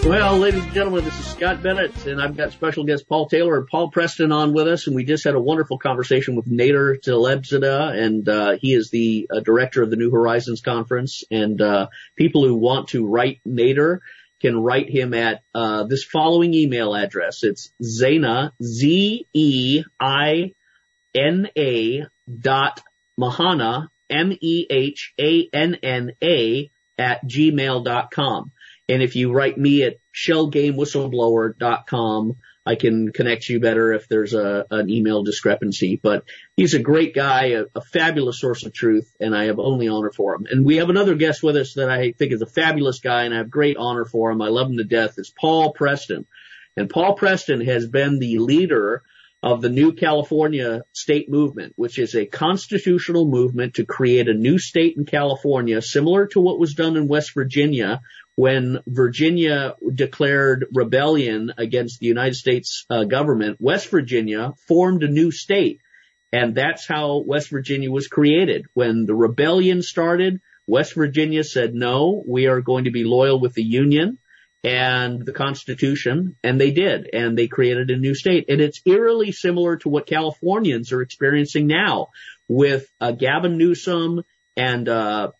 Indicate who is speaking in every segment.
Speaker 1: Well, ladies and gentlemen, this is Scott Bennett, and I've got special guest Paul Taylor and Paul Preston on with us, and we just had a wonderful conversation with Nader Talebzadeh, and he is the director of the New Horizons Conference, and people who want to write Nader can write him at this following email address. It's Zeina, Z-E-I-N-A .Mehanna, M-E-H-A-N-N-A @gmail.com. And if you write me at shellgamewhistleblower.com, I can connect you better if there's an email discrepancy. But he's a great guy, a fabulous source of truth, and I have only honor for him. And we have another guest with us that I think is a fabulous guy, and I have great honor for him. I love him to death. It's Paul Preston. And Paul Preston has been the leader of the New California State Movement, which is a constitutional movement to create a new state in California, similar to what was done in West Virginia when Virginia declared rebellion against the United States government. West Virginia formed a new state, and that's how West Virginia was created. When the rebellion started, West Virginia said, no, we are going to be loyal with the Union and the Constitution, and they did, and they created a new state. And it's eerily similar to what Californians are experiencing now with Gavin Newsom and Padilla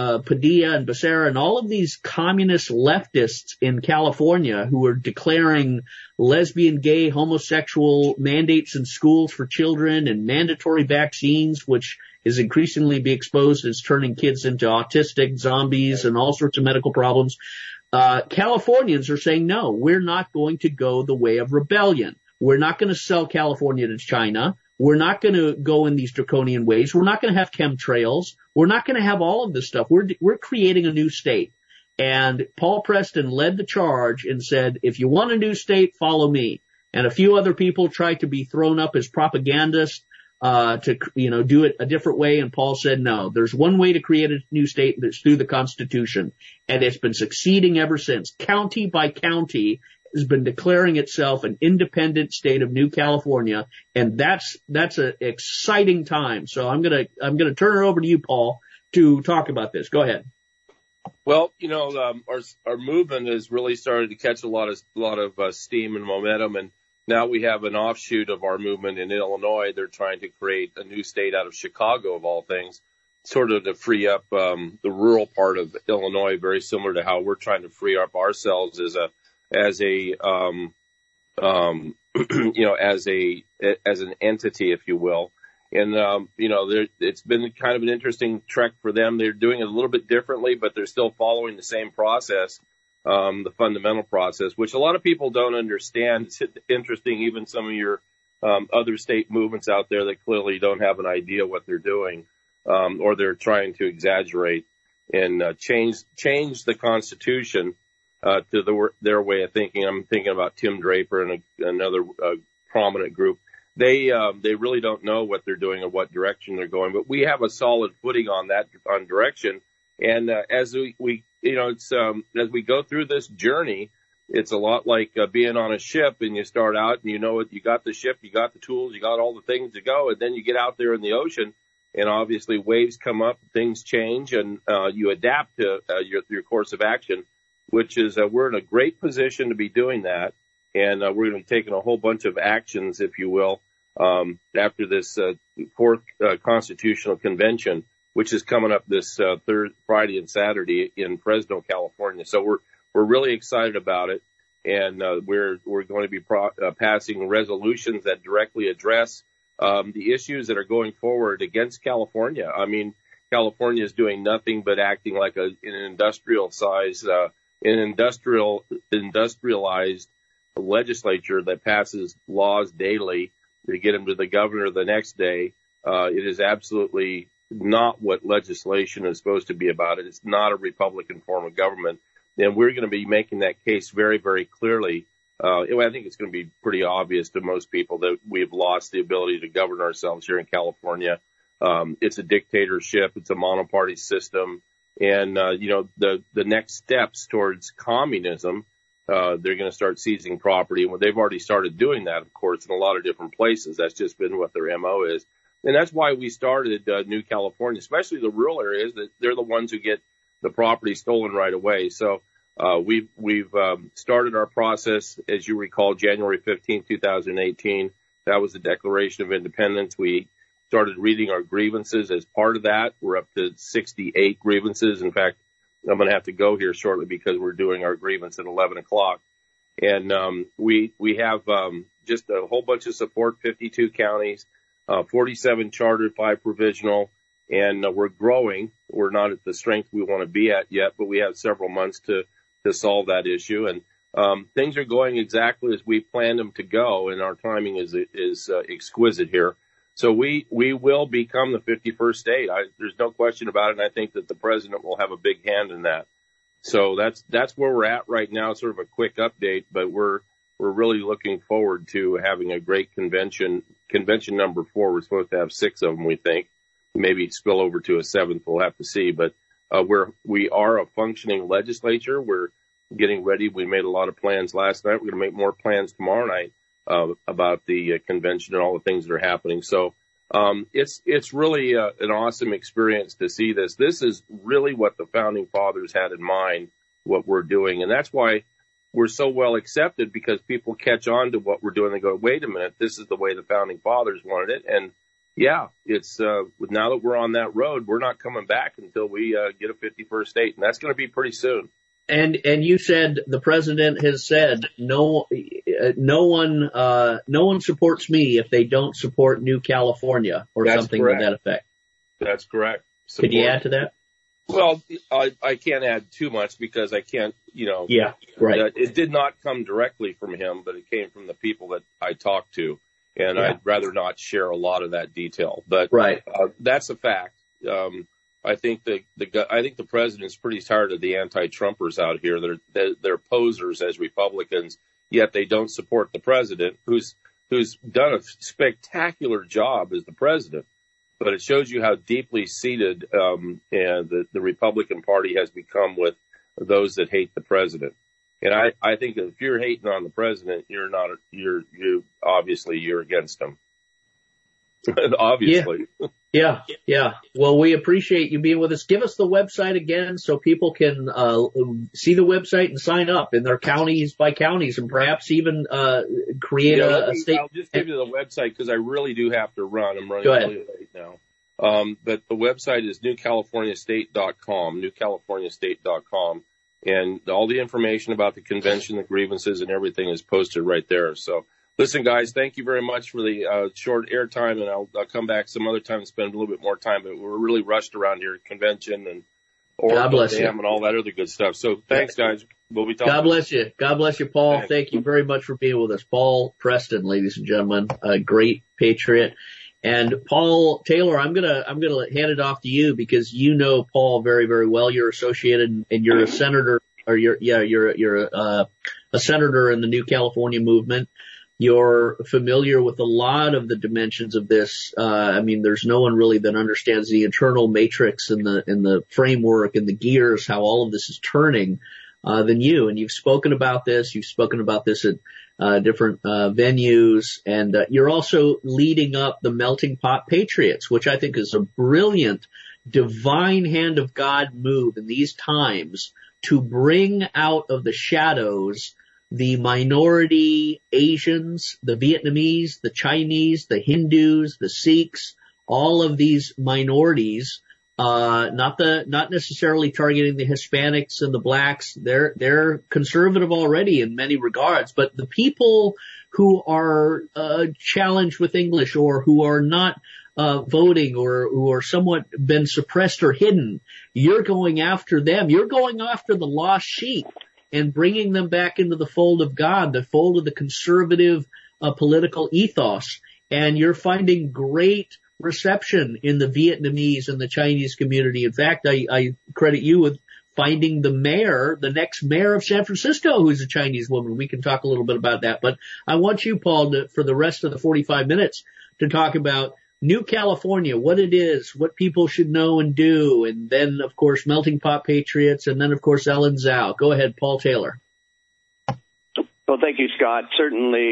Speaker 1: and Becerra and all of these communist leftists in California who are declaring lesbian, gay, homosexual mandates in schools for children and mandatory vaccines, which is increasingly be exposed as turning kids into autistic zombies and all sorts of medical problems. Californians are saying, no, we're not going to go the way of rebellion. We're not going to sell California to China. We're not going to go in these draconian ways. We're not going to have chemtrails. We're not going to have all of this stuff. We're creating a new state. And Paul Preston led the charge and said, if you want a new state, follow me. And a few other people tried to be thrown up as propagandists, to do it a different way. And Paul said, no, there's one way to create a new state, and it's through the Constitution. And it's been succeeding ever since. County by county has been declaring itself an independent state of New California. And that's an exciting time. So I'm going to turn it over to you, Paul, to talk about this. Go ahead.
Speaker 2: Well, our movement has really started to catch a lot of steam and momentum, and now we have an offshoot of our movement in Illinois. They're trying to create a new state out of Chicago, of all things, sort of to free up the rural part of Illinois, very similar to how we're trying to free up ourselves as an entity, if you will. And it's been kind of an interesting trek for them. They're doing it a little bit differently, but they're still following the same process. The fundamental process, which a lot of people don't understand. It's interesting, even some of your other state movements out there that clearly don't have an idea what they're doing, or they're trying to exaggerate and change the Constitution to their way of thinking. I'm thinking about Tim Draper and another prominent group. They really don't know what they're doing or what direction they're going. But we have a solid footing on direction, and as we as we go through this journey, it's a lot like being on a ship, and you start out and you got the ship, you got the tools, you got all the things to go, and then you get out there in the ocean, and obviously waves come up, things change, and you adapt to your course of action, which is we're in a great position to be doing that, and we're going to be taking a whole bunch of actions, if you will, after this fourth constitutional convention, which is coming up this Friday and Saturday in Fresno, California. So we're really excited about it, and we're going to be passing resolutions that directly address the issues that are going forward against California. I mean, California is doing nothing but acting like an industrialized legislature that passes laws daily to get them to the governor the next day. It is absolutely not what legislation is supposed to be about. It's not a Republican form of government. And we're going to be making that case very, very clearly. I think it's going to be pretty obvious to most people that we've lost the ability to govern ourselves here in California. It's a dictatorship. It's a monoparty system. And, the next steps towards communism, they're going to start seizing property. And they've already started doing that, of course, in a lot of different places. That's just been what their MO is. And that's why we started New California, especially the rural areas, that they're the ones who get the property stolen right away. So We've started our process, as you recall, January 15th, 2018. That was the Declaration of Independence. We started reading our grievances as part of that. We're up to 68 grievances. In fact, I'm going to have to go here shortly because we're doing our grievance at 11 o'clock. And we have just a whole bunch of support, 52 counties, 47 chartered, 5 provisional, and we're growing. We're not at the strength we want to be at yet, but we have several months to solve that issue. And things are going exactly as we planned them to go, and our timing is exquisite here. So we will become the 51st state. There's no question about it, and I think that the president will have a big hand in that. So that's where we're at right now, sort of a quick update, but we're really looking forward to having a great convention. Convention number 4, we're supposed to have 6 of them, we think. Maybe spill over to a 7th, we'll have to see. But we are a functioning legislature. We're getting ready. We made a lot of plans last night. We're going to make more plans tomorrow night about the convention and all the things that are happening. So it's really an awesome experience to see this. This is really what the Founding Fathers had in mind, what we're doing. And that's why we're so well accepted, because people catch on to what we're doing and go, wait a minute, this is the way the Founding Fathers wanted it. And yeah, it's now that we're on that road, we're not coming back until we get a 51st state, and that's going to be pretty soon.
Speaker 1: And you said the president has said no one supports me if they don't support New California or
Speaker 2: That's
Speaker 1: something
Speaker 2: correct.
Speaker 1: to that effect.
Speaker 2: That's correct.
Speaker 1: Could you add to that?
Speaker 2: Well, I can't add too much because I can't,
Speaker 1: Yeah, right.
Speaker 2: It did not come directly from him, but it came from the people that I talked to, and
Speaker 1: Yeah.
Speaker 2: I'd rather not share a lot of that detail. But
Speaker 1: Right.
Speaker 2: That's a fact. I think the president's pretty tired of the anti-Trumpers out here. They're posers as Republicans, yet they don't support the president, who's done a spectacular job as the president. But it shows you how deeply seated and the Republican Party has become with those that hate the president. And I think if you're hating on the president, you're obviously you're against him. Obviously.
Speaker 1: Yeah. Well, we appreciate you being with us. Give us the website again so people can see the website and sign up in their counties by counties, and perhaps even create a state.
Speaker 2: I'll just give you the website because I really do have to run. I'm running really late now. But the website is newcaliforniastate.com, newcaliforniastate.com. And all the information about the convention, the grievances, and everything is posted right there. So listen, guys, thank you very much for the short airtime, and I'll come back some other time and spend a little bit more time. But we're really rushed around here, convention and Oracle Dam and all that other good stuff. So thanks, guys. We'll be talking.
Speaker 1: God bless you. God bless you, Paul. Thank you very much for being with us. Paul Preston, ladies and gentlemen, a great patriot. And Paul Taylor, I'm gonna hand it off to you because you know Paul very, very well. You're associated and you're a senator, or you're a senator in the New California movement. You're familiar with a lot of the dimensions of this. There's no one really that understands the internal matrix and the framework and the gears, how all of this is turning, than you. And you've spoken about this. You've spoken about this at different venues, and you're also leading up the Melting Pot Patriots, which I think is a brilliant divine hand of God move in these times to bring out of the shadows the minority Asians, the Vietnamese, the Chinese, the Hindus, the Sikhs, all of these minorities, not necessarily targeting the Hispanics and the blacks. They're conservative already in many regards, but the people who are challenged with English or who are not voting or who are somewhat been suppressed or hidden, you're going after them. You're going after the lost sheep and bringing them back into the fold of God, the fold of the conservative political ethos. And you're finding great reception in the Vietnamese and the Chinese community. In fact, I credit you with finding the next mayor of San Francisco, who's a Chinese woman. We can talk a little bit about that. But I want you, Paul, for the rest of the 45 minutes to talk about New California, what it is, what people should know and do, and then, of course, Melting Pot Patriots, and then, of course, Ellen Zhao. Go ahead, Paul Taylor.
Speaker 3: Well, thank you, Scott. Certainly,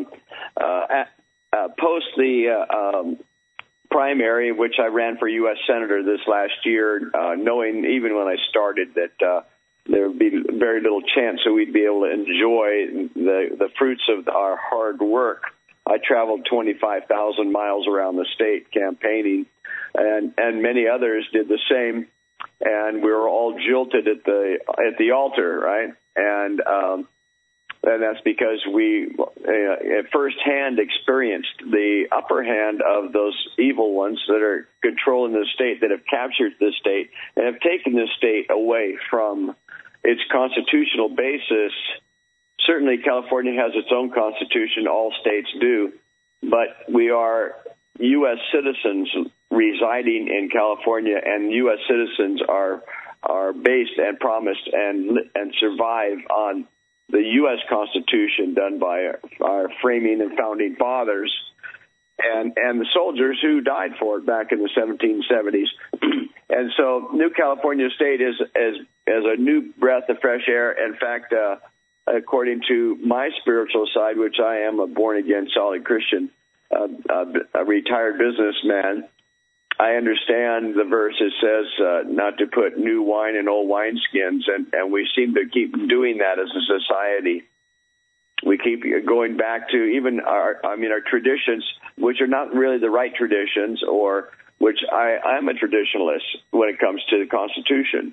Speaker 3: post the primary, which I ran for U.S. Senator this last year, knowing even when I started that there would be very little chance that we'd be able to enjoy the fruits of our hard work. I traveled 25,000 miles around the state campaigning, and many others did the same. And we were all jilted at the altar, right? And that's because we firsthand experienced the upper hand of those evil ones that are controlling the state, that have captured the state, and have taken the state away from its constitutional basis. Certainly, California has its own constitution. All states do. But we are U.S. citizens residing in California, and U.S. citizens are based and promised and survive on the U.S. Constitution done by our framing and founding fathers and the soldiers who died for it back in the 1770s. And so New California State is a new breath of fresh air. In fact, according to my spiritual side, which I am a born-again solid Christian, a retired businessman, I understand the verse that says not to put new wine in old wineskins, and we seem to keep doing that as a society. We keep going back to even our traditions, which are not really the right traditions, or which I'm a traditionalist when it comes to the Constitution.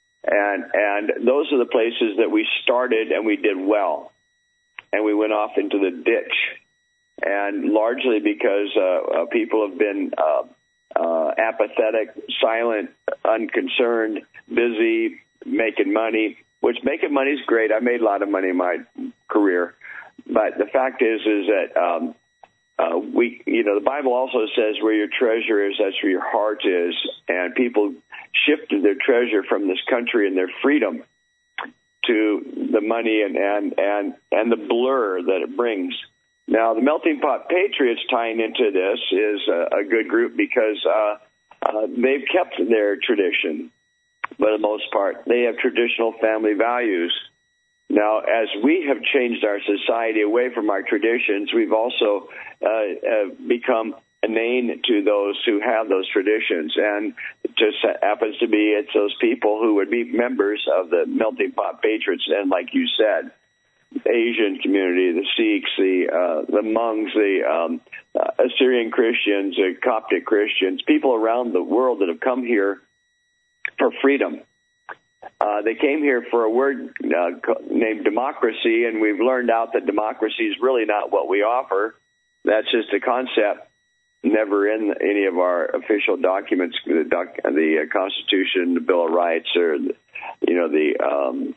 Speaker 3: And those are the places that we started and we did well. And we went off into the ditch. And largely because people have been apathetic, silent, unconcerned, busy, making money, which making money is great. I made a lot of money in my career. But the fact is that the Bible also says where your treasure is, that's where your heart is. And people shifted their treasure from this country and their freedom to the money and the blur that it brings. Now, the Melting Pot Patriots tying into this is a good group because they've kept their tradition, for the most part. They have traditional family values. Now, as we have changed our society away from our traditions, we've also become inane to those who have those traditions. And it just happens to be it's those people who would be members of the Melting Pot Patriots. And like you said, the Asian community, the Sikhs, the Hmongs, the Assyrian Christians, the Coptic Christians, people around the world that have come here for freedom. They came here for a word named democracy, and we've learned out that democracy is really not what we offer. That's just a concept, never in any of our official documents, the Constitution, the Bill of Rights, or the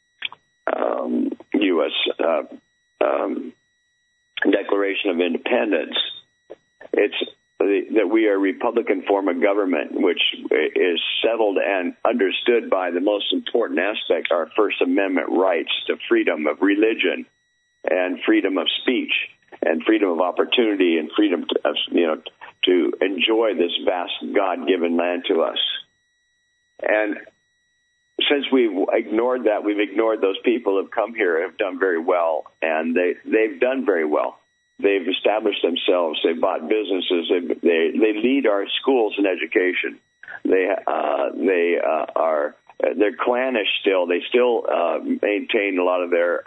Speaker 3: U.S. Declaration of Independence. It's that we are a Republican form of government, which is settled and understood by the most important aspect, our First Amendment rights to freedom of religion and freedom of speech and freedom of opportunity and freedom to enjoy this vast God-given land to us. And since we've ignored that, we've ignored those people who have come here and have done very well, and they've done very well. They've established themselves. They've bought businesses. They lead our schools and education. They're clannish still. They still maintain a lot of their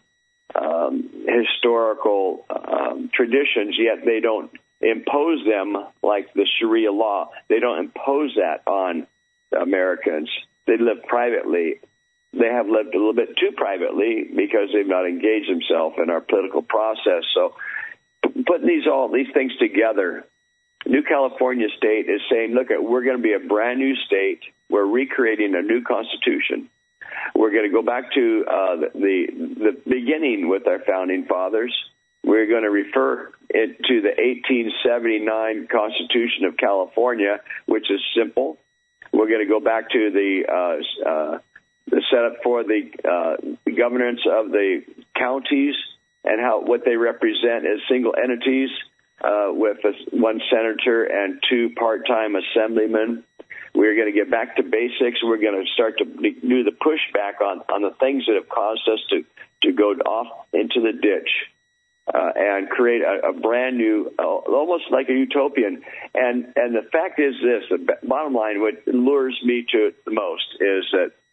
Speaker 3: historical traditions, yet they don't impose them like the Sharia law. They don't impose that on Americans. They live privately. They have lived a little bit too privately because they've not engaged themselves in our political process. So putting all these things together, New California State is saying, look, we're going to be a brand new state. We're recreating a new constitution. We're going to go back to the beginning with our founding fathers. We're going to refer it to the 1879 Constitution of California, which is simple. We're going to go back to the setup for the governance of the counties and what they represent as single entities with one senator and 2 part-time assemblymen. We're going to get back to basics. We're going to start to do the pushback on the things that have caused us to go off into the ditch and create a brand new, almost like a utopian. And the fact is this, the bottom line, what lures me to it the most is that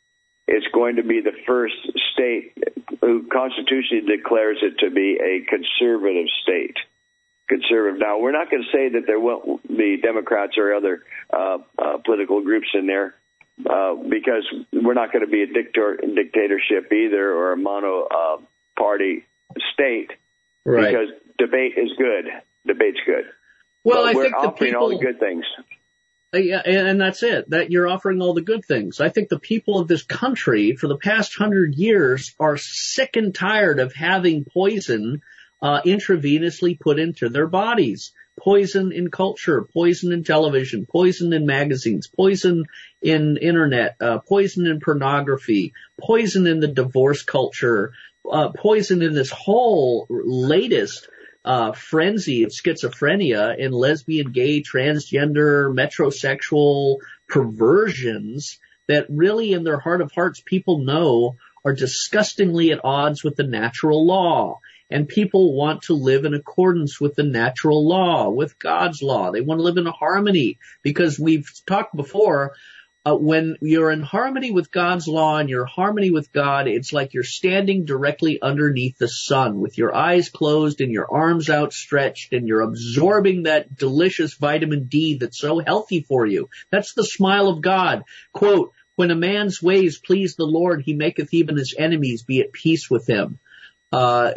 Speaker 3: it's going to be the first state who constitutionally declares it to be a conservative state. Conservative. Now, we're not going to say that there won't be Democrats or other political groups in there, because we're not going to be a dictatorship either, or a mono-party state. Right. Because debate is good. Debate's good.
Speaker 1: Well, I
Speaker 3: we're
Speaker 1: think
Speaker 3: offering all the good things.
Speaker 1: Yeah, and that's it. That you're offering all the good things. I think the people of this country for the past 100 years are sick and tired of having poison intravenously put into their bodies. Poison in culture, poison in television, poison in magazines, poison in internet, poison in pornography, poison in the divorce culture, poison in this whole latest frenzy of schizophrenia and lesbian, gay, transgender, metrosexual perversions that really in their heart of hearts people know are disgustingly at odds with the natural law. And people want to live in accordance with the natural law, with God's law. They want to live in harmony because we've talked before, when you're in harmony with God's law and you're in harmony with God, it's like you're standing directly underneath the sun with your eyes closed and your arms outstretched, and you're absorbing that delicious vitamin D that's so healthy for you. That's the smile of God. Quote, when a man's ways please the Lord, he maketh even his enemies be at peace with him. God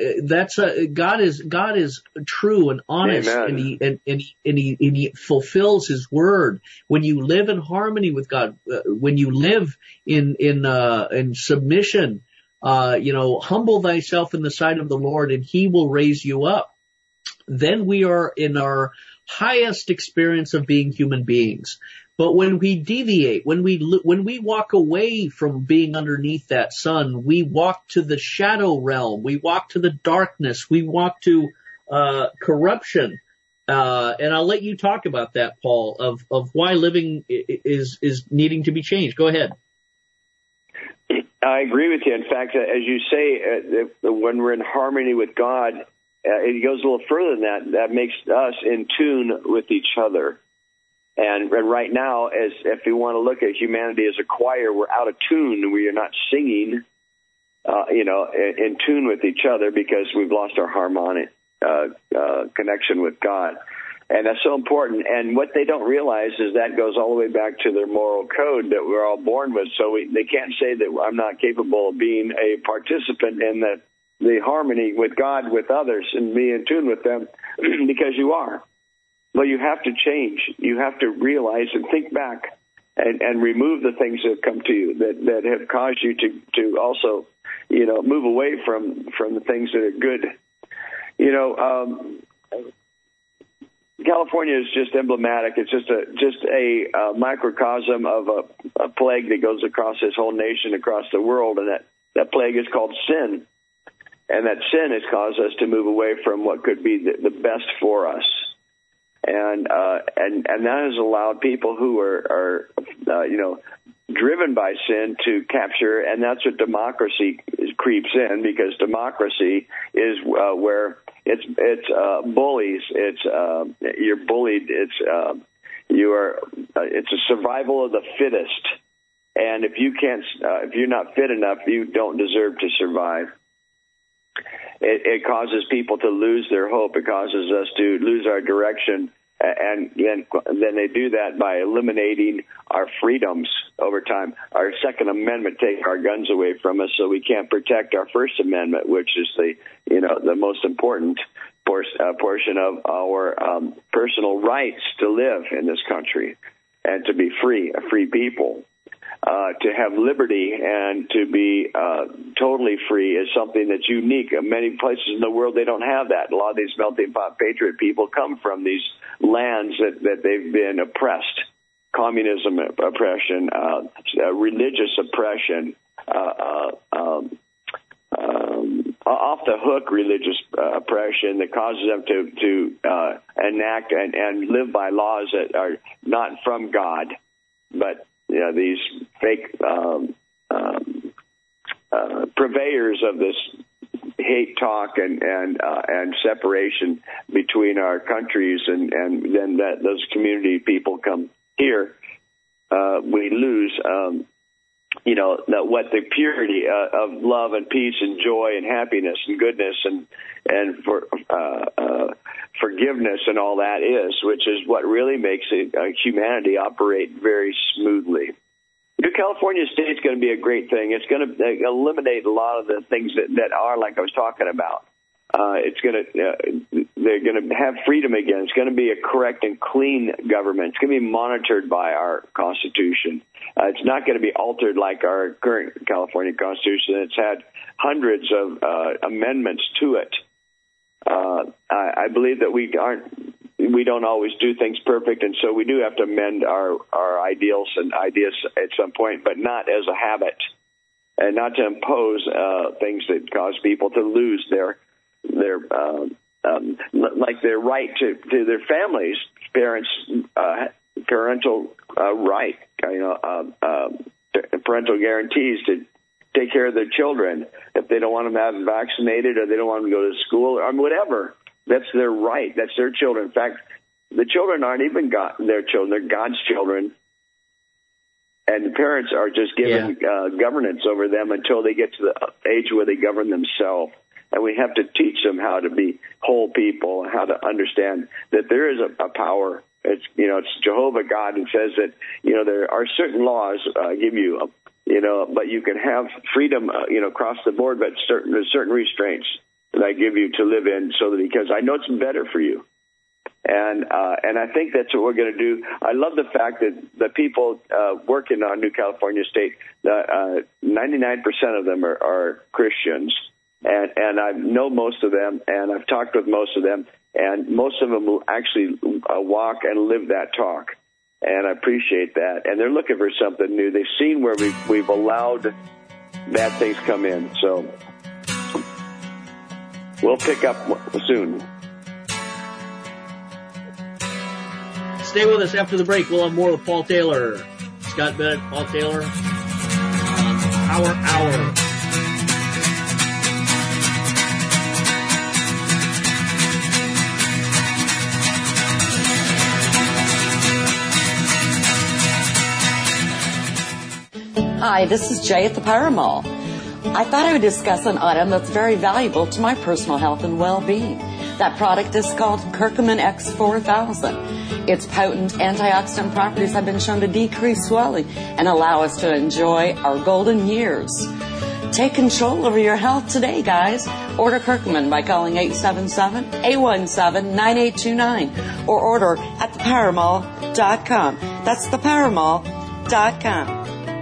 Speaker 1: is true and honest. Amen. and he fulfills his word. When you live in harmony with God, when you live in submission, humble thyself in the sight of the Lord and he will raise you up. Then we are in our highest experience of being human beings. But when we deviate, when we walk away from being underneath that sun, we walk to the shadow realm, we walk to the darkness, we walk to corruption. And I'll let you talk about that, Paul, of why living is needing to be changed. Go ahead.
Speaker 3: I agree with you. In fact, as you say, when we're in harmony with God, it goes a little further than that. That makes us in tune with each other. And right now, if we want to look at humanity as a choir, we're out of tune. We are not singing, in tune with each other because we've lost our harmonic connection with God. And that's so important. And what they don't realize is that goes all the way back to their moral code that we're all born with. So they can't say that I'm not capable of being a participant in the harmony with God, with others, and be in tune with them, because you are. Well, you have to change. You have to realize and think back and remove the things that have come to you that have caused you to also, move away from the things that are good. California is just emblematic. It's just a microcosm of a plague that goes across this whole nation, across the world, and that plague is called sin. And that sin has caused us to move away from what could be the best for us. And that has allowed people who are driven by sin to capture, and that's what democracy creeps in, because democracy is where it's bullies, you're bullied, it's a survival of the fittest, and if you're not fit enough, you don't deserve to survive. It causes people to lose their hope. It causes us to lose our direction. And then they do that by eliminating our freedoms over time. Our Second Amendment takes our guns away from us, so we can't protect our First Amendment, which is the most important portion of our personal rights to live in this country and to be free, a free people. To have liberty and to be totally free is something that's unique. In many places in the world, they don't have that. A lot of these melting pot patriot people come from these lands that they've been oppressed. Communism oppression, religious oppression, off the hook religious oppression that causes them to enact and live by laws that are not from God, but these fake purveyors of this hate talk and separation between our countries, and then those community people come here, we lose what the purity of love and peace and joy and happiness and goodness and forgiveness and all that is, which is what really makes humanity operate very smoothly. New California State's going to be a great thing. It's going to eliminate a lot of the things that are like I was talking about. They're going to have freedom again. It's going to be a correct and clean government. It's going to be monitored by our Constitution. It's not going to be altered like our current California Constitution. It's had hundreds of amendments to it. I believe that we don't always do things perfect, and so we do have to amend our ideals and ideas at some point, but not as a habit, and not to impose things that cause people to lose their like their right to their families, parents, parental right, parental guarantees to take care of their children if they don't want them to have vaccinated or they don't want them to go to school or whatever. That's their right. That's their children. In fact, the children aren't even their children. They're God's children. And the parents are just given governance over them until they get to the age where they govern themselves. And we have to teach them how to be whole people, how to understand that there is a power. It's Jehovah God, and says that there are certain laws give you but you can have freedom across the board, but there's certain restraints that I give you to live in, because I know it's better for you. And I think that's what we're going to do. I love the fact that the people working on New California State, 99% of them are Christians. And I know most of them, and I've talked with most of them, and most of them will actually walk and live that talk. And I appreciate that. And they're looking for something new. They've seen where we've allowed bad things come in. So we'll pick up soon.
Speaker 1: Stay with us after the break. We'll have more with Paul Taylor. Scott Bennett, Paul Taylor on Power Hour.
Speaker 4: Hi, this is Jay at the Power Mall. I thought I would discuss an item that's very valuable to my personal health and well-being. That product is called Curcumin X4000. Its potent antioxidant properties have been shown to decrease swelling and allow us to enjoy our golden years. Take control over your health today, guys. Order Curcumin by calling 877-817-9829 or order at thepowermall.com. That's thepowermall.com.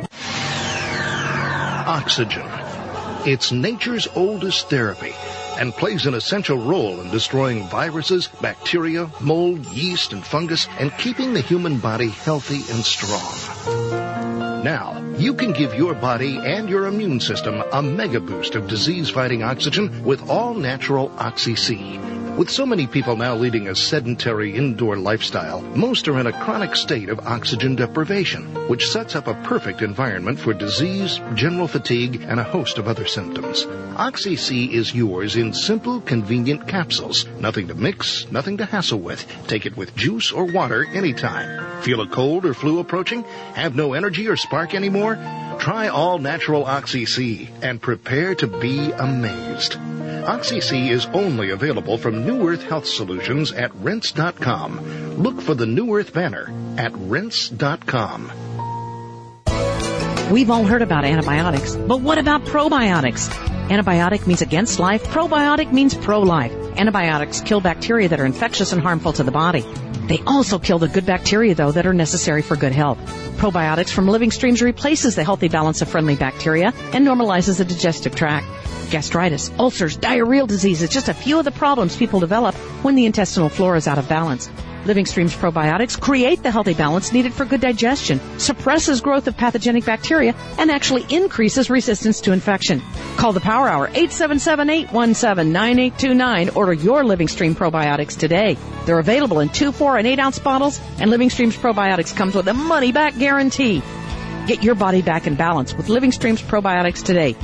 Speaker 5: Oxygen. It's nature's oldest therapy and plays an essential role in destroying viruses, bacteria, mold, yeast, and fungus, and keeping the human body healthy and strong. Now, you can give your body and your immune system a mega boost of disease-fighting oxygen with all-natural Oxy-C. With so many people now leading a sedentary indoor lifestyle, most are in a chronic state of oxygen deprivation, which sets up a perfect environment for disease, general fatigue, and a host of other symptoms. Oxy-C is yours in simple, convenient capsules. Nothing to mix, nothing to hassle with. Take it with juice or water anytime. Feel a cold or flu approaching? Have no energy or spark anymore? Try all-natural Oxy-C and prepare to be amazed. Oxy-C is only available from New Earth Health Solutions at Rense.com. Look for the New Earth banner at Rense.com.
Speaker 6: We've all heard about antibiotics, but what about probiotics? Antibiotic means against life. Probiotic means pro-life. Antibiotics kill bacteria that are infectious and harmful to the body. They also kill the good bacteria, though, that are necessary for good health. Probiotics from Living Streams replaces the healthy balance of friendly bacteria and normalizes the digestive tract. Gastritis, ulcers, diarrheal diseases, just a few of the problems people develop when the intestinal flora is out of balance. Living Streams probiotics create the healthy balance needed for good digestion, suppresses growth of pathogenic bacteria, and actually increases resistance to infection. Call the Power Hour, 877-817-9829. Order your Living Stream probiotics today. They're available in 2, 4, and 8-ounce bottles, and Living Streams probiotics comes with a money-back guarantee. Get your body back in balance with Living Streams probiotics today.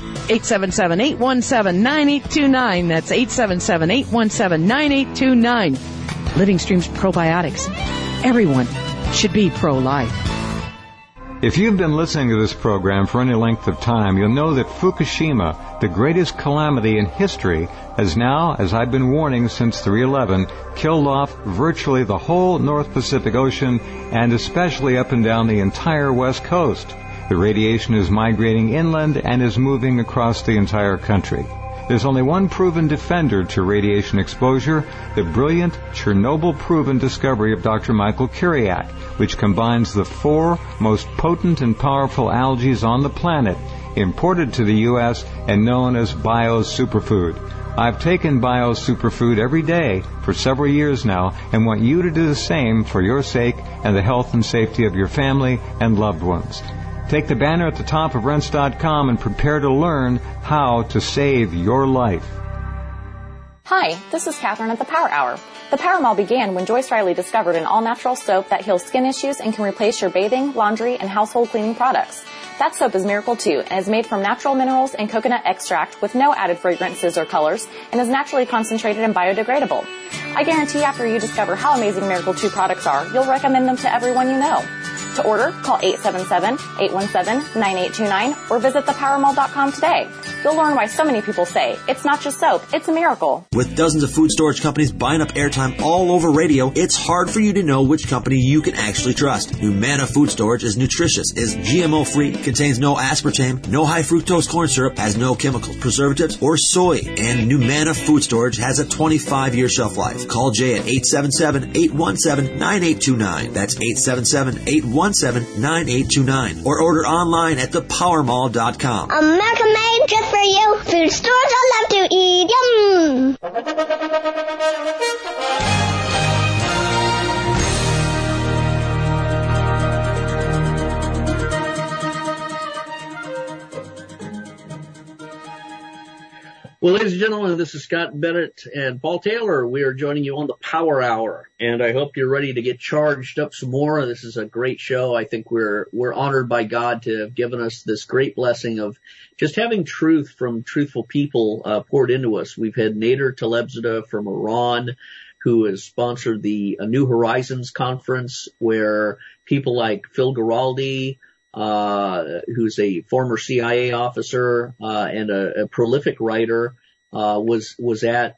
Speaker 6: 877-817-9829. That's 877-817-9829. Living Streams probiotics. Everyone should be pro-life.
Speaker 7: If you've been listening to this program for any length of time, you'll know that Fukushima, the greatest calamity in history, has now, as I've been warning since 3/11, killed off virtually the whole North Pacific Ocean and especially up and down the entire West Coast. The radiation is migrating inland and is moving across the entire country. There's only one proven defender to radiation exposure, the brilliant Chernobyl-proven discovery of Dr. Michael Kiriak, which combines the 4 most potent and powerful algae on the planet, imported to the U.S. and known as bio-superfood. I've taken bio-superfood every day for several years now and want you to do the same for your sake and the health and safety of your family and loved ones. Take the banner at the top of rense.com and prepare to learn how to save your life.
Speaker 8: Hi, this is Catherine at the Power Hour. The Power Mall began when Joyce Riley discovered an all-natural soap that heals skin issues and can replace your bathing, laundry, and household cleaning products. That soap is Miracle 2 and is made from natural minerals and coconut extract with no added fragrances or colors and is naturally concentrated and biodegradable. I guarantee after you discover how amazing Miracle 2 products are, you'll recommend them to everyone you know. To order, call 877-817-9829 or visit thepowermall.com today. You'll learn why so many people say, it's not just soap, it's a miracle.
Speaker 9: With dozens of food storage companies buying up airtime all over radio, it's hard for you to know which company you can actually trust. Numanna Food Storage is nutritious, is GMO-free, contains no aspartame, no high fructose corn syrup, has no chemicals, preservatives, or soy. And Numanna Food Storage has a 25-year shelf life. Call Jay at 877-817-9829. That's 877-817-9829. Or order online at thepowermall.com.
Speaker 10: America made just for you. Food stores I love to eat. Yum!
Speaker 1: Well, ladies and gentlemen, this is Scott Bennett and Paul Taylor. We are joining you on the Power Hour, and I hope you're ready to get charged up some more. This is a great show. I think we're honored by God to have given us this great blessing of just having truth from truthful people poured into us. We've had Nader Talebzadeh from Iran, who has sponsored the New Horizons conference, where people like Phil Giraldi, who's a former CIA officer, and a prolific writer, was at,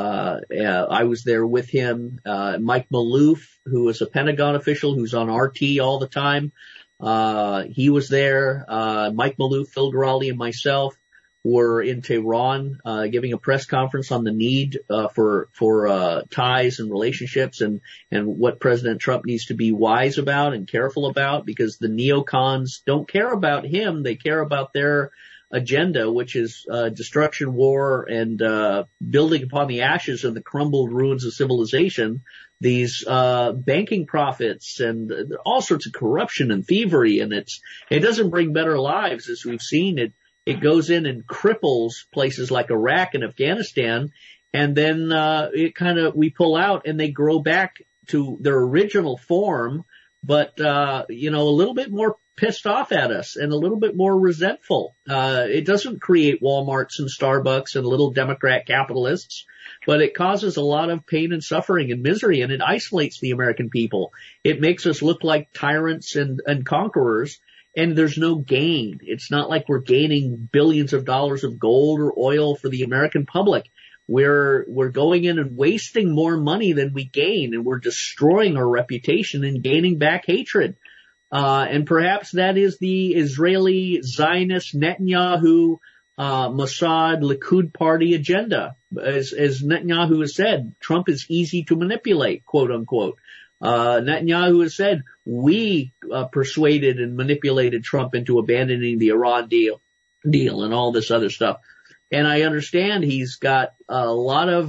Speaker 1: I was there with him. Mike Maloof, who is a Pentagon official who's on RT all the time, he was there. Mike Maloof, Phil Giraldi, and myself were in Tehran, giving a press conference on the need, for ties and relationships and what President Trump needs to be wise about and careful about, because the neocons don't care about him. They care about their agenda, which is, destruction, war, and, building upon the ashes of the crumbled ruins of civilization, these, banking profits and all sorts of corruption and thievery. And it doesn't bring better lives, as we've seen. It goes in and cripples places like Iraq and Afghanistan, and then we pull out and they grow back to their original form, but a little bit more pissed off at us and a little bit more resentful. It doesn't create Walmarts and Starbucks and little Democrat capitalists, but it causes a lot of pain and suffering and misery, and it isolates the American people. It makes us look like tyrants and conquerors. And there's no gain. It's not like we're gaining billions of dollars of gold or oil for the American public. We're going in and wasting more money than we gain, and we're destroying our reputation and gaining back hatred. And perhaps that is the Israeli Zionist Netanyahu, Mossad, Likud party agenda. As Netanyahu has said, Trump is easy to manipulate, quote unquote. Netanyahu has said, we persuaded and manipulated Trump into abandoning the Iran deal and all this other stuff. And I understand he's got a lot of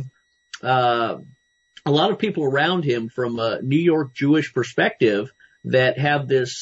Speaker 1: people around him from a New York Jewish perspective that have this,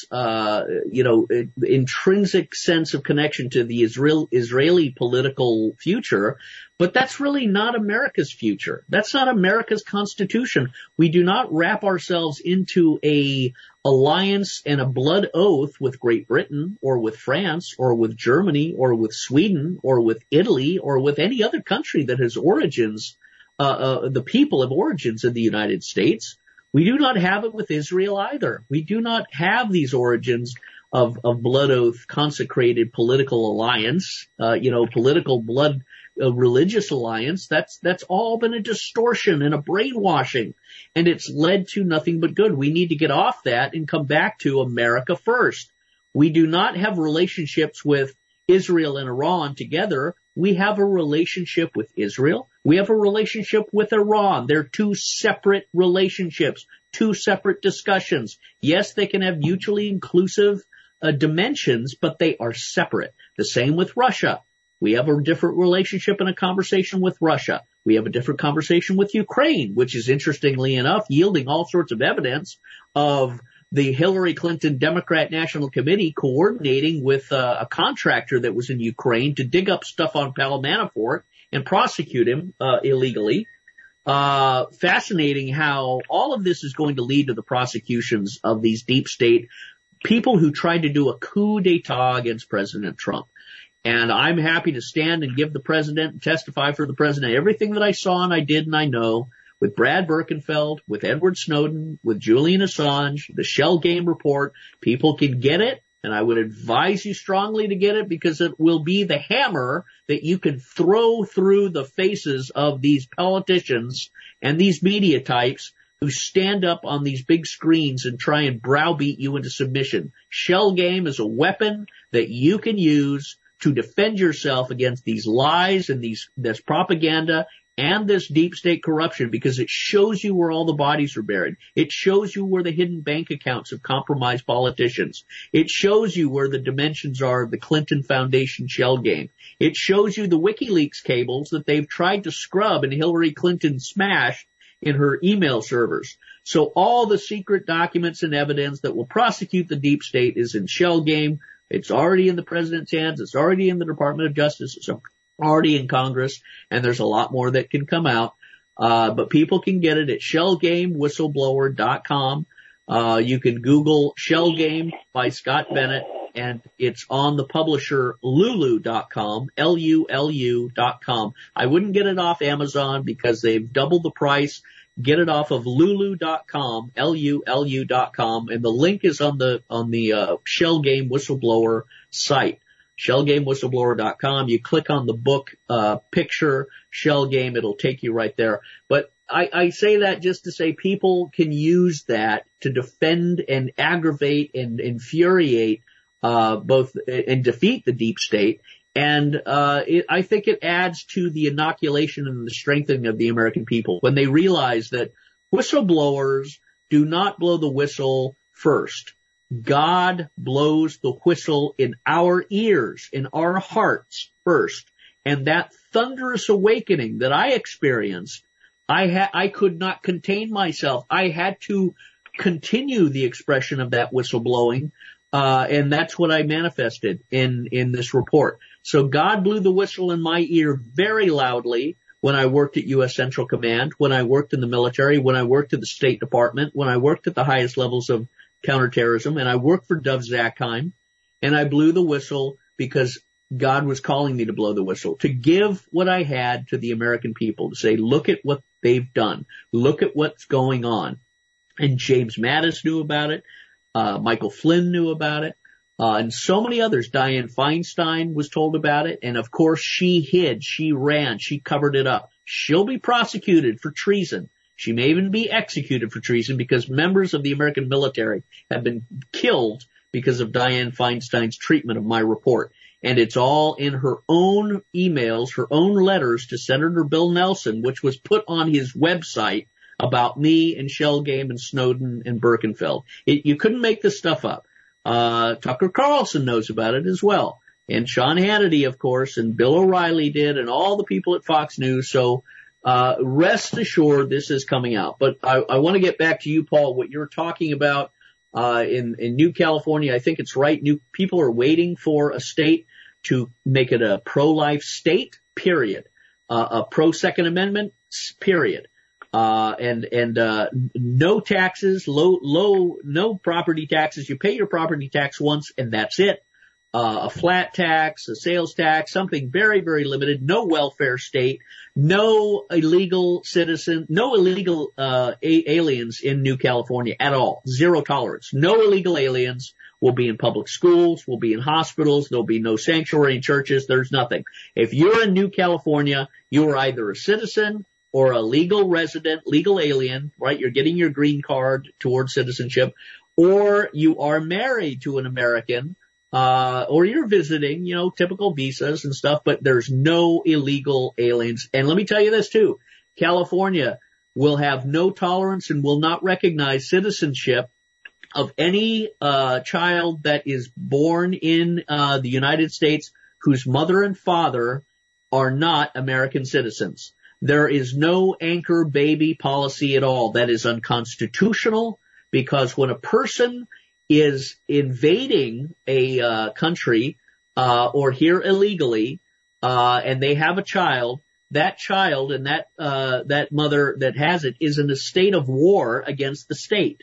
Speaker 1: intrinsic sense of connection to the Israeli political future. But that's really not America's future. That's not America's Constitution. We do not wrap ourselves into a alliance and a blood oath with Great Britain or with France or with Germany or with Sweden or with Italy or with any other country that has origins, the people have origins in the United States. We do not have it with Israel either. We do not have these origins blood oath consecrated political alliance, political blood religious alliance. That's all been a distortion and a brainwashing, and it's led to nothing but good. We need to get off that and come back to America first. We do not have relationships with Israel and Iran together. We have a relationship with Israel. We have a relationship with Iran. They're two separate relationships, two separate discussions. Yes, they can have mutually inclusive dimensions, but they are separate. The same with Russia. We have a different relationship and a conversation with Russia. We have a different conversation with Ukraine, which is interestingly enough yielding all sorts of evidence of the Hillary Clinton Democrat National Committee coordinating with a contractor that was in Ukraine to dig up stuff on Paul Manafort and prosecute him illegally. Fascinating how all of this is going to lead to the prosecutions of these deep state people who tried to do a coup d'etat against President Trump. And I'm happy to stand and give the president and testify for the president everything that I saw and I did and I know with Brad Birkenfeld, with Edward Snowden, with Julian Assange, the Shell Game report. People can get it, and I would advise you strongly to get it because it will be the hammer that you can throw through the faces of these politicians and these media types who stand up on these big screens and try and browbeat you into submission. Shell Game is a weapon that you can use to defend yourself against these lies and this propaganda and this deep state corruption, because it shows you where all the bodies are buried. It shows you where the hidden bank accounts of compromised politicians. It shows you where the dimensions are of the Clinton Foundation Shell Game. It shows you the WikiLeaks cables that they've tried to scrub and Hillary Clinton smashed in her email servers. So all the secret documents and evidence that will prosecute the deep state is in Shell Game. It's already in the president's hands. It's already in the Department of Justice. It's already in Congress, and there's a lot more that can come out. But people can get it at shellgamewhistleblower.com. You can Google Shell Game by Scott Bennett, and it's on the publisher Lulu.com, Lulu.com. I wouldn't get it off Amazon because they've doubled the price. Get it off of Lulu.com, Lulu.com, and the link is on the Shell Game Whistleblower site. ShellGameWhistleblower.com. You click on the book picture, Shell Game, it'll take you right there. But I say that just to say people can use that to defend and aggravate and infuriate both and defeat the deep state. And I think it adds to the inoculation and the strengthening of the American people when they realize that whistleblowers do not blow the whistle first. God blows the whistle in our ears, in our hearts first. And that thunderous awakening that I experienced, I could not contain myself. I had to continue the expression of that whistleblowing, and that's what I manifested in this report. So God blew the whistle in my ear very loudly when I worked at U.S. Central Command, when I worked in the military, when I worked at the State Department, when I worked at the highest levels of counterterrorism, and I worked for Dov Zakheim, and I blew the whistle because God was calling me to blow the whistle, to give what I had to the American people, to say, look at what they've done. Look at what's going on. And James Mattis knew about it. Michael Flynn knew about it. And so many others. Dianne Feinstein was told about it. And of course, she hid, she ran, she covered it up. She'll be prosecuted for treason. She may even be executed for treason because members of the American military have been killed because of Dianne Feinstein's treatment of my report. And it's all in her own emails, her own letters to Senator Bill Nelson, which was put on his website about me and Shell Game and Snowden and Birkenfeld. You couldn't make this stuff up. Tucker Carlson knows about it as well. And Sean Hannity, of course, and Bill O'Reilly did, and all the people at Fox News. So rest assured this is coming out. But I want to get back to you, Paul, what you're talking about in New California. I think it's right. New people are waiting for a state to make it a pro-life state, period. A pro-Second Amendment, period. And no taxes, no property taxes. You pay your property tax once and that's it. A flat tax, a sales tax, something very, very limited. No welfare state, no illegal citizen, no illegal aliens in New California at all. Zero tolerance. No illegal aliens We'll be in public schools. We'll be in hospitals. There'll be no sanctuary in churches. There's nothing. If you're in New California, you are either a citizen or a legal resident, legal alien, right? You're getting your green card towards citizenship, or you are married to an American, or you're visiting, typical visas and stuff, but there's no illegal aliens. And let me tell you this too. California will have no tolerance and will not recognize citizenship of any child that is born in the United States whose mother and father are not American citizens. There is no anchor baby policy at all. That is unconstitutional, because when a person is invading a country or here illegally and they have a child, that child and that mother that has it is in a state of war against the state.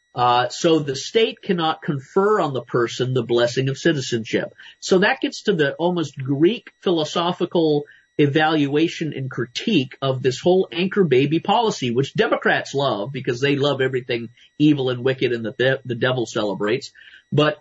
Speaker 1: So the state cannot confer on the person the blessing of citizenship. So that gets to the almost Greek philosophical evaluation and critique of this whole anchor baby policy, which Democrats love because they love everything evil and wicked and that the devil celebrates. But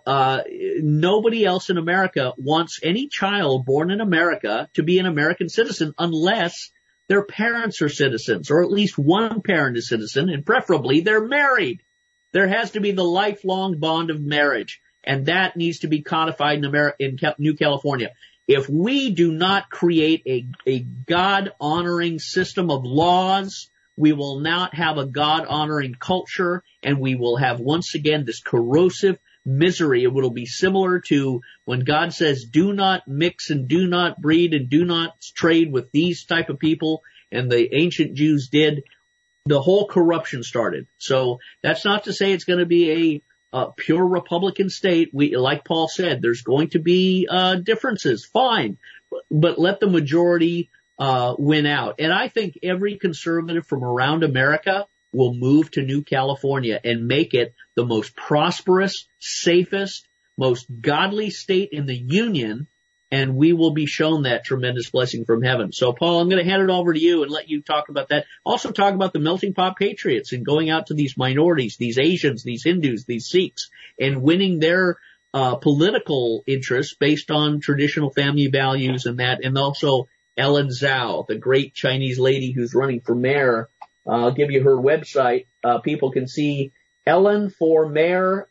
Speaker 1: nobody else in America wants any child born in America to be an American citizen unless their parents are citizens, or at least one parent is citizen, and preferably they're married. There has to be the lifelong bond of marriage, and that needs to be codified in New California. If we do not create a God-honoring system of laws, we will not have a God-honoring culture, and we will have, once again, this corrosive misery. It will be similar to when God says, do not mix and do not breed and do not trade with these type of people, and the ancient Jews did. The whole corruption started. So that's not to say it's going to be a pure Republican state. Like Paul said, there's going to be differences. Fine. But let the majority win out. And I think every conservative from around America will move to New California and make it the most prosperous, safest, most godly state in the union, and we will be shown that tremendous blessing from heaven. So, Paul, I'm going to hand it over to you and let you talk about that. Also talk about the melting pot patriots and going out to these minorities, these Asians, these Hindus, these Sikhs, and winning their political interests based on traditional family values and that. And also Ellen Zhao, the great Chinese lady who's running for mayor. I'll give you her website. People can see Ellen for Mayor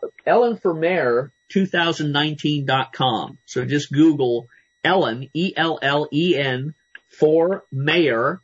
Speaker 1: 2019.com. So just Google Ellen, ELLEN, for Mayor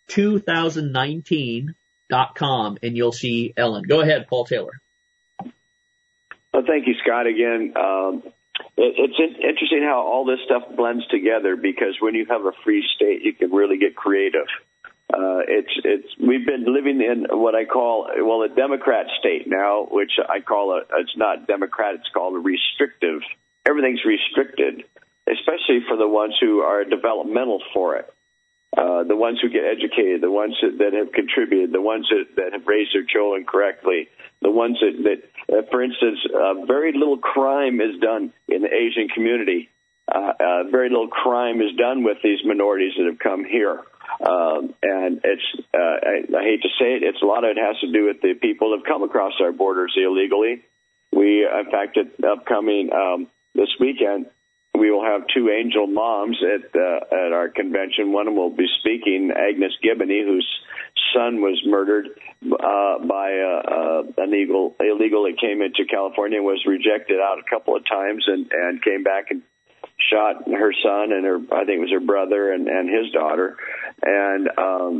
Speaker 1: 2019.com, and you'll see Ellen. Go ahead, Paul Taylor.
Speaker 3: Well, thank you, Scott, again. It's interesting how all this stuff blends together, because when you have a free state, you can really get creative. We've been living in what I call, a Democrat state now, which I call it's not Democrat, it's called a restrictive. Everything's restricted, especially for the ones who are developmental for it. The ones who get educated, the ones that have contributed, the ones that have raised their children correctly, the ones that for instance, very little crime is done in the Asian community. Very little crime is done with these minorities that have come here. And it's, I hate to say it, a lot of it has to do with the people that have come across our borders illegally. In fact, upcoming, this weekend, we will have two angel moms at our convention. One of them will be speaking, Agnes Gibney, whose son was murdered by an illegal that came into California and was rejected out a couple of times and came back and shot her son and I think it was her brother and his daughter. And,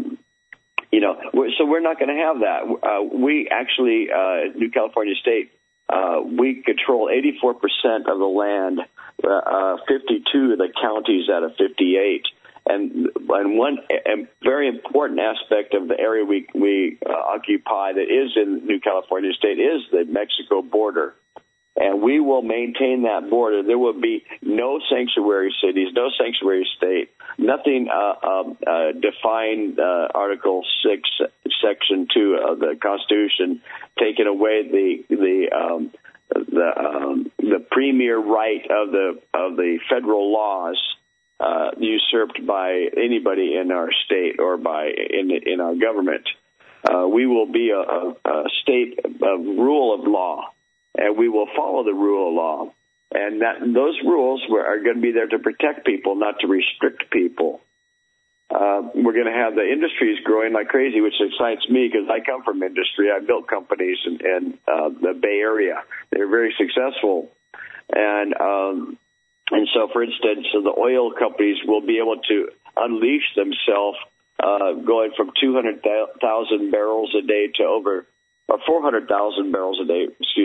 Speaker 3: so we're not going to have that. We actually, New California State, we control 84% of the land, 52 of the counties out of 58. And one very important aspect of the area we occupy that is in New California State is the Mexico border. And we will maintain that border. There will be no sanctuary cities, no sanctuary state, nothing defined Article 6, Section 2 of the Constitution, taking away the premier right of the federal laws usurped by anybody in our state or in our government. We will be a state of rule of law. and we will follow the rule of law. And those rules are going to be there to protect people, not to restrict people. We're going to have the industries growing like crazy, which excites me because I come from industry. I built companies in the Bay Area. They're very successful. And so, for instance, the oil companies will be able to unleash themselves, going from 200,000 barrels a day to over 400,000 barrels a day,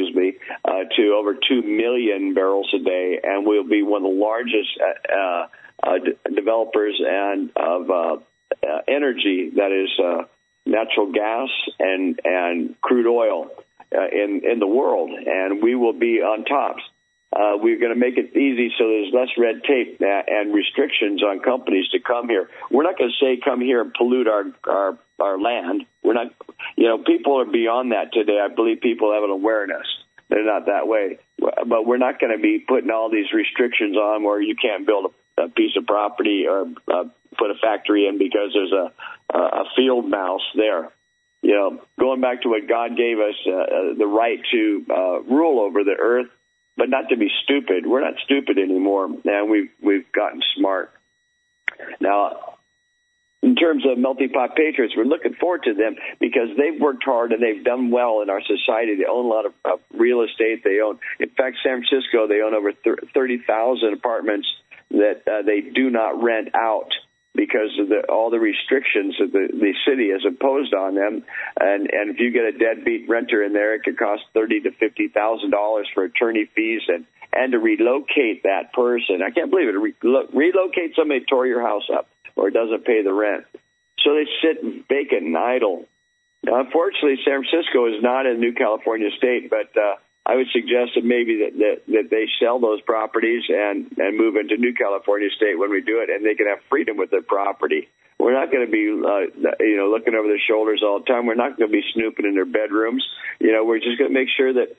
Speaker 3: to over 2 million barrels a day, and we'll be one of the largest developers and of energy, that is natural gas and crude oil in the world, and we will be on top. We're going to make it easy so there's less red tape and restrictions on companies to come here. We're not going to say come here and pollute our land. We're not, people are beyond that today. I believe people have an awareness. They're not that way. But we're not going to be putting all these restrictions on where you can't build a piece of property or put a factory in because there's a field mouse there. Going back to what God gave us, the right to rule over the earth, but not to be stupid. We're not stupid anymore, and we've gotten smart. Now, in terms of Melting Pot Patriots, we're looking forward to them because they've worked hard and they've done well in our society. They own a lot of real estate. In fact, San Francisco, they own over 30,000 apartments that they do not rent out because of all the restrictions that the city has imposed on them. And if you get a deadbeat renter in there, it could cost $30,000 to $50,000 for attorney fees and to relocate that person. I can't believe it. Relocate somebody tore your house up or doesn't pay the rent. So they sit vacant and idle. Now, unfortunately, San Francisco is not a new California state, but I would suggest that maybe that they sell those properties and move into New California State when we do it, and they can have freedom with their property. We're not going to be, looking over their shoulders all the time. We're not going to be snooping in their bedrooms. We're just going to make sure that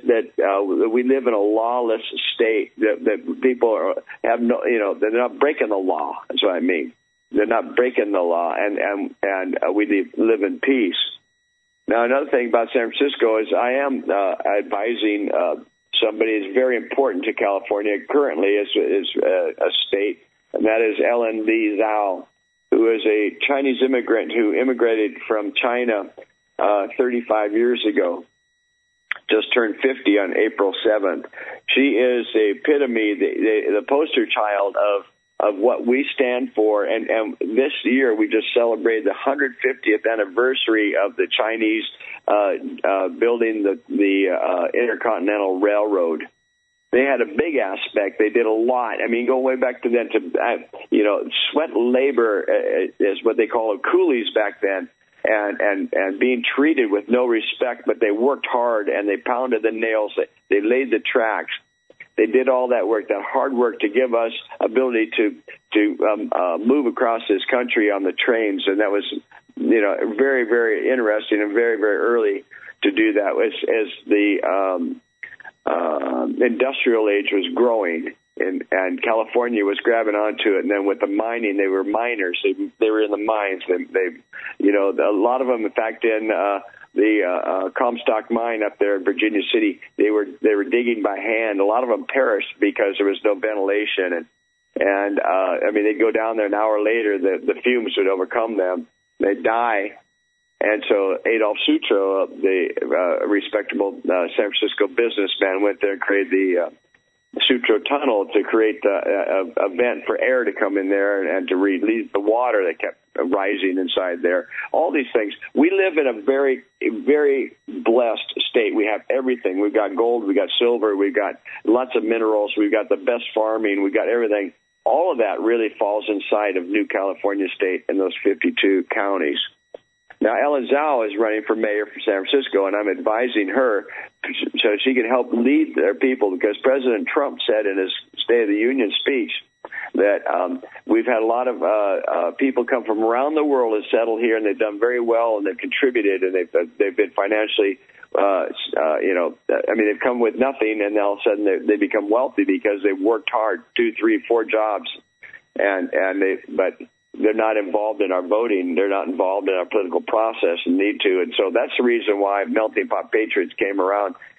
Speaker 3: we live in a lawless state. That people have no, they're not breaking the law. That's what I mean. They're not breaking the law, and we live in peace. Now, another thing about San Francisco is I am advising somebody who's very important to California currently is a state, and that is Ellen Lee Zhao, who is a Chinese immigrant who immigrated from China 35 years ago, just turned 50 on April 7th. She is the epitome, the poster child of what we stand for. And this year we just celebrated the 150th anniversary of the Chinese building the Intercontinental Railroad. They had a big aspect. They did a lot. I mean, go way back to then to, sweat labor is what they call coolies back then. And being treated with no respect, but they worked hard and they pounded the nails. They laid the tracks. They did all that work, that hard work to give us ability to move across this country on the trains. And that was, very, very interesting and very, very early to do that as the industrial age was growing. And California was grabbing onto it, and then with the mining, they were miners. They were in the mines. A lot of them, in fact, in the Comstock mine up there in Virginia City, they were digging by hand. A lot of them perished because there was no ventilation, and they'd go down there an hour later, the fumes would overcome them. They'd die. And so Adolf Sutro, the respectable San Francisco businessman, went there and created the Sutro Tunnel to create a vent for air to come in there and to release the water that kept rising inside there. All these things. We live in a very, very blessed state. We have everything. We've got gold. We've got silver. We've got lots of minerals. We've got the best farming. We've got everything. All of that really falls inside of New California State in those 52 counties. Now, Ellen Zhao is running for mayor for San Francisco, and I'm advising her so she can help lead their people, because President Trump said in his State of the Union speech that we've had a lot of people come from around the world and settle here, and they've done very well, and they've contributed, and they've been financially, they've come with nothing, and all of a sudden they become wealthy because they've worked hard, 2, 3, 4 jobs, but they're not involved in our voting. They're not involved in our political process and need to. And so that's the reason why Melting Pot Patriots came around.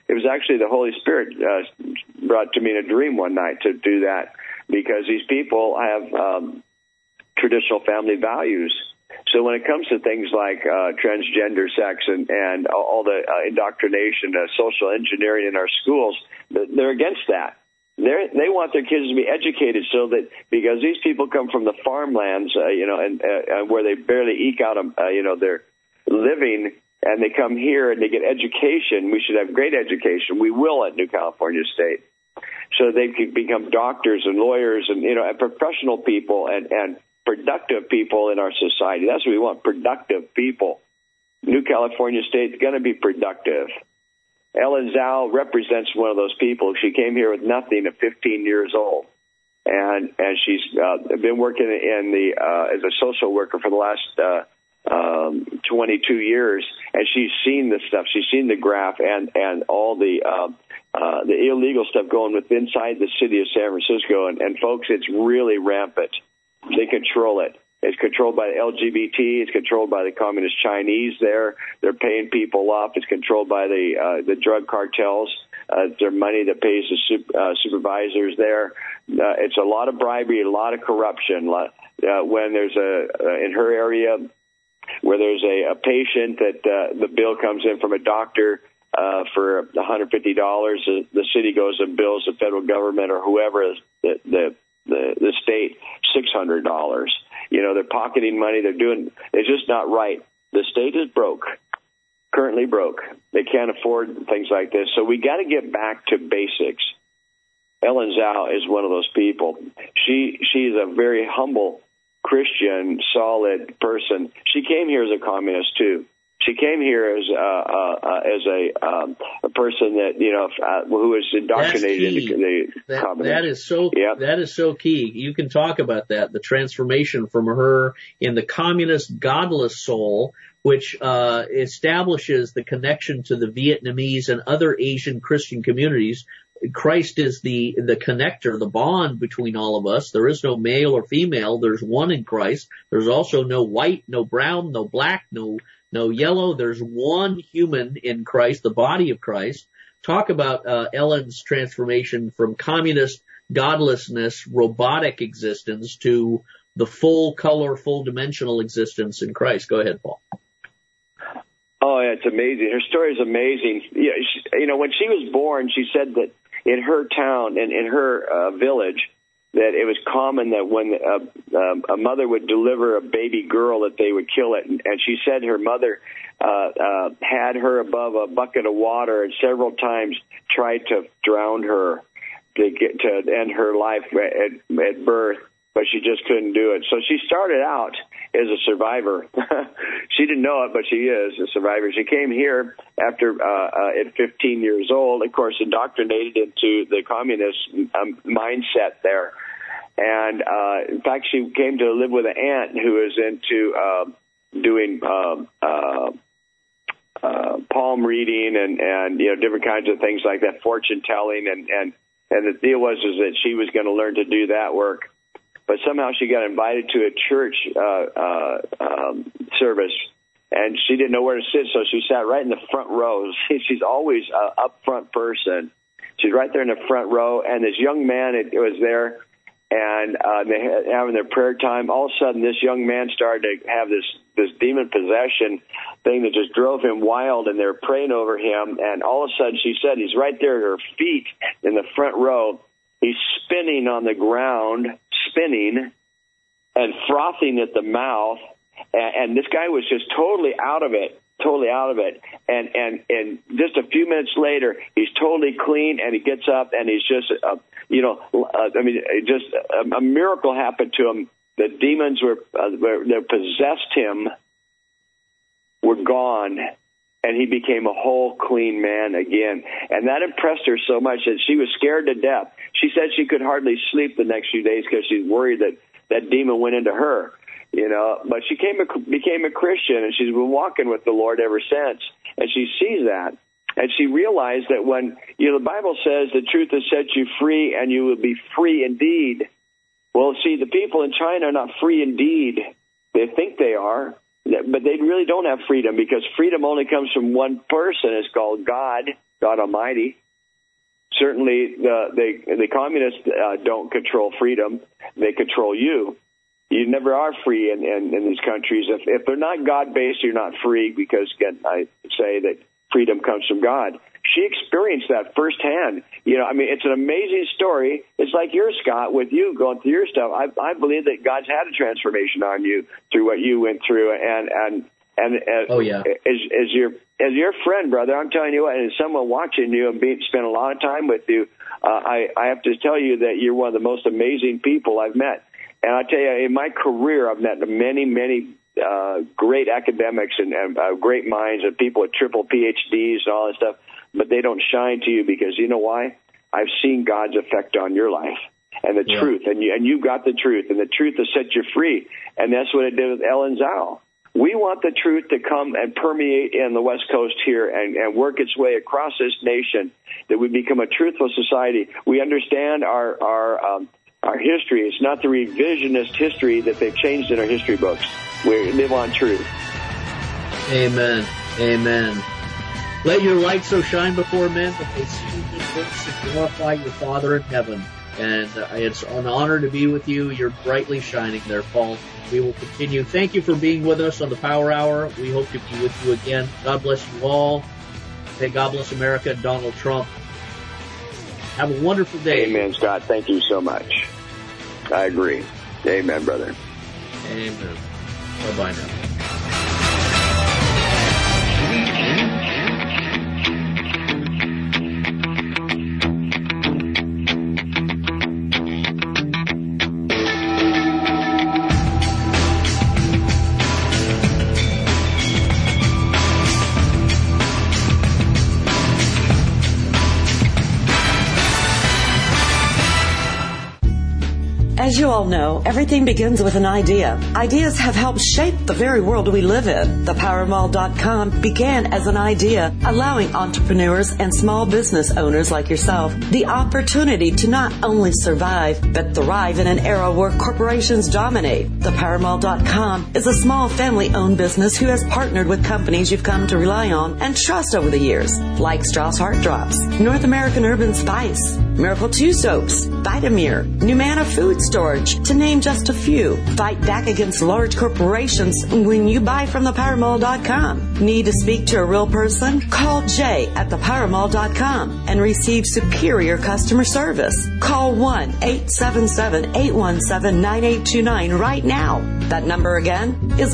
Speaker 3: It was actually the Holy Spirit brought to me in a dream one night to do that, because these people have traditional family values. So when it comes to things like transgender sex and all the indoctrination, social engineering in our schools, they're against that. They want their kids to be educated, so that, because these people come from the farmlands, and where they barely eke out, their living, and they come here and they get education. We should have great education. We will at New California State, so they can become doctors and lawyers and and professional people and productive people in our society. That's what we want: productive people. New California State is going to be productive. Ellen Zhao represents one of those people. She came here with nothing at 15 years old, and she's been working in the as a social worker for the last 22 years, and she's seen this stuff. She's seen the graph and all the illegal stuff going with inside the city of San Francisco, and folks, it's really rampant. They control it. It's controlled by the LGBT. It's controlled by the communist Chinese there. They're paying people off. It's controlled by the drug cartels. Their money that pays the supervisors there. It's a lot of bribery, a lot of corruption. When there's in her area, where there's a patient that the bill comes in from a doctor for $150, the city goes and bills the federal government or whoever, the state, $600. They're pocketing money. It's just not right. The state is broke, currently broke. They can't afford things like this. So we got to get back to basics. Ellen Zhao is one of those people. She's a very humble Christian, solid person. She came here as a communist too. She came here as a person that who was indoctrinated into the communists.
Speaker 1: That is so key. You can talk about that, the transformation from her in the communist godless soul, which establishes the connection to the Vietnamese and other Asian Christian communities. Christ is the connector, the bond between all of us. There is no male or female. There's one in Christ. There's also no white, no brown, no black, no yellow. There's one human in Christ, the body of Christ. Talk about Ellen's transformation from communist godlessness, robotic existence, to the full color, full dimensional existence in Christ. Go ahead, Paul.
Speaker 3: Oh, it's amazing. Her story is amazing. When she was born, she said that in her town and in her village, that it was common that when a mother would deliver a baby girl, that they would kill it. And she said her mother had her above a bucket of water and several times tried to drown her to end her life at birth, but she just couldn't do it. So she started out as a survivor. She didn't know it, but she is a survivor. She came here after at 15 years old, of course, indoctrinated into the communist mindset there. And in fact, she came to live with an aunt who is into doing palm reading and different kinds of things like that, fortune telling, and the deal was that she was going to learn to do that work. But somehow she got invited to a church service, and she didn't know where to sit, so she sat right in the front row. She's always an up front person. She's right there in the front row, and this young man was there, and they had having their prayer time. All of a sudden, this young man started to have this demon possession thing that just drove him wild, and they're praying over him. And all of a sudden, she said he's right there at her feet in the front row. He's spinning on the ground, spinning and frothing at the mouth. And this guy was just totally out of it. And just a few minutes later, he's totally clean, and he gets up, and he's just, just a miracle happened to him. The demons that possessed him were gone, and he became a whole, clean man again. And that impressed her so much that she was scared to death. She said she could hardly sleep the next few days because she's worried that demon went into her. But she became a Christian, and she's been walking with the Lord ever since. And she sees that, and she realized that when the Bible says the truth has set you free, and you will be free indeed. Well, see, the people in China are not free indeed. They think they are, but they really don't have freedom, because freedom only comes from one person. It's called God, God Almighty. Certainly, the communists don't control freedom; they control you. You never are free in these countries. If they're not God-based, you're not free, because, again, I say that freedom comes from God. She experienced that firsthand. It's an amazing story. It's like yours, Scott, with you going through your stuff. I believe that God's had a transformation on you through what you went through, and
Speaker 1: oh yeah,
Speaker 3: as your friend, brother, I'm telling you what, and as someone watching you and spent a lot of time with you, I have to tell you that you're one of the most amazing people I've met. And I tell you, in my career, I've met many, many great academics and great minds and people with triple PhDs and all that stuff, but they don't shine to you because you know why? I've seen God's effect on your life and the truth, and you've got the truth, and the truth has set you free, and that's what it did with Ellen Zhao. We want the truth to come and permeate in the West Coast here and work its way across this nation, that we become a truthful society. We understand our history. It's not the revisionist history that they've changed in our history books. We live on truth.
Speaker 1: Amen. Amen. Let your light so shine before men that they see your good works and glorify your Father in heaven. And it's an honor to be with you. You're brightly shining there, Paul. We will continue. Thank you for being with us on the Power Hour. We hope to be with you again. God bless you all. May God bless America and Donald Trump. Have a wonderful day.
Speaker 3: Amen, Scott. Thank you so much. I agree. Amen, brother.
Speaker 1: Amen. Bye-bye now.
Speaker 4: As you all know, everything begins with an idea. Ideas have helped shape the very world we live in. ThePowerMall.com began as an idea, allowing entrepreneurs and small business owners like yourself the opportunity to not only survive, but thrive in an era where corporations dominate. ThePowerMall.com is a small family-owned business who has partnered with companies you've come to rely on and trust over the years, like Strauss Heart Drops, North American Urban Spice, Miracle 2 Soaps, Vitamir, Numana Food Storage, to name just a few. Fight back against large corporations when you buy from ThePowerMall.com. Need to speak to a real person? Call Jay at ThePowerMall.com and receive superior customer service. Call 1-877-817-9829 right now. That number again is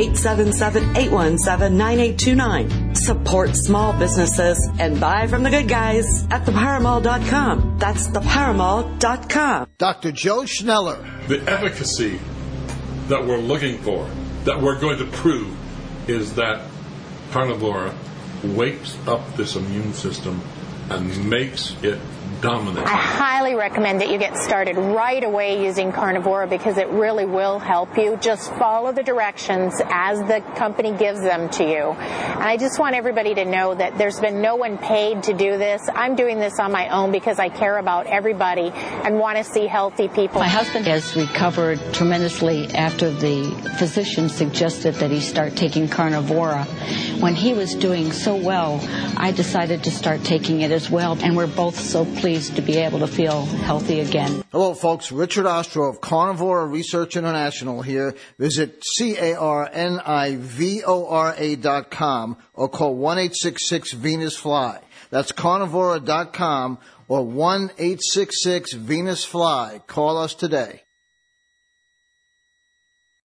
Speaker 4: 1-877-817-9829. Support small businesses and buy from the good guys at ThePowerMall.com. That's ThePowerMall.com.
Speaker 11: Dr. Joe Schneller.
Speaker 12: The efficacy that we're looking for, that we're going to prove, is that Carnivora wakes up this immune system and makes it dominant.
Speaker 13: I highly recommend that you get started right away using Carnivora because it really will help you. Just follow the directions as the company gives them to you. And I just want everybody to know that there's been no one paid to do this. I'm doing this on my own because I care about everybody and want to see healthy people.
Speaker 14: My husband has recovered tremendously after the physician suggested that he start taking Carnivora. When he was doing so well, I decided to start taking it as well, and we're both so pleased to be able to feel healthy again.
Speaker 11: Hello, folks. Richard Ostro of Carnivora Research International here. Visit CARNIVORA.com or call 1-866-VENUS-FLY. That's Carnivora.com or 1-866-VENUS-FLY. Call us today.